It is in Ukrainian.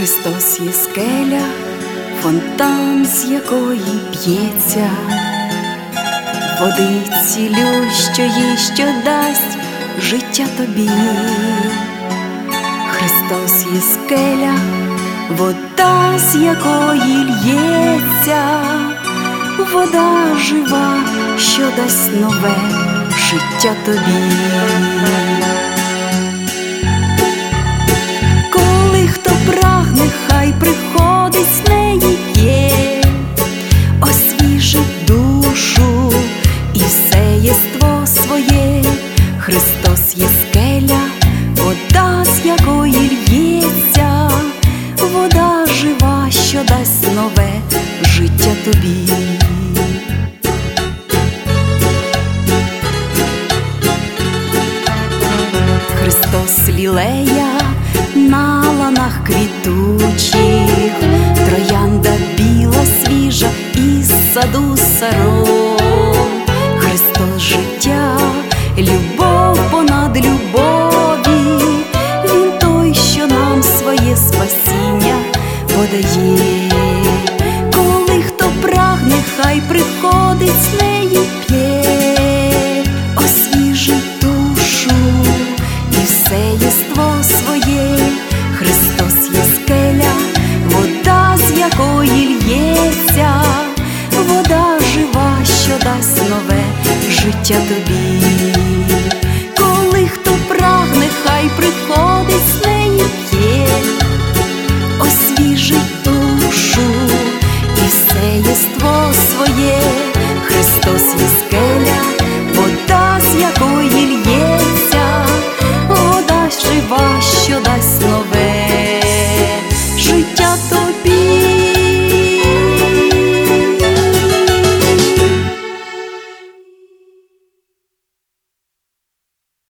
Христос є скеля, фонтан, з якої п'ється, води цілющої, що дасть життя тобі. Христос є скеля, вода, з якої лється, вода жива, що дасть нове життя тобі. Коли хто прагне, хай приходить, з неї п'є, освіжить душу і все єство своє. Христос є скеля, вода, з якої лється, вода жива, що дасть нове життя тобі. Христос лілея на ланах квітучих, троянда біла, свіжа із саду саром. Христос життя, любов понад любові, Він той, що нам своє спасіння подає. Коли хто прагне, хай приходить, з неї п'є, освіжить душу і все єство своє. Христос є скеля, вода, з якої лється, вода жива, що дасть нове життя тобі.